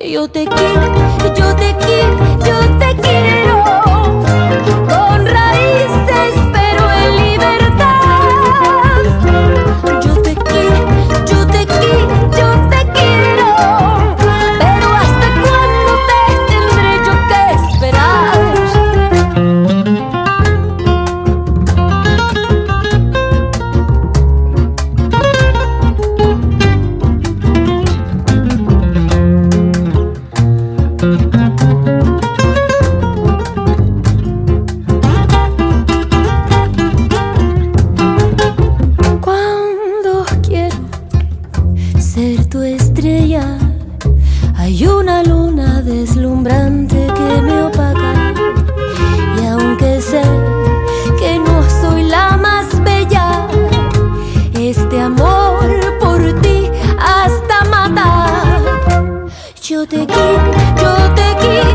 Yo te quiero, yo te quiero, yo te quiero, con raíces pero en libertad. Yo te quiero, yo te quiero, yo te quiero, pero ¿hasta cuándo te tendré yo que esperar? Cuando quiero ser tu estrella, hay una luna deslumbrante que me opaca. Y aunque sé que no soy la más bella, este amor por ti hasta matar. Yo te quiero, yo te quiero.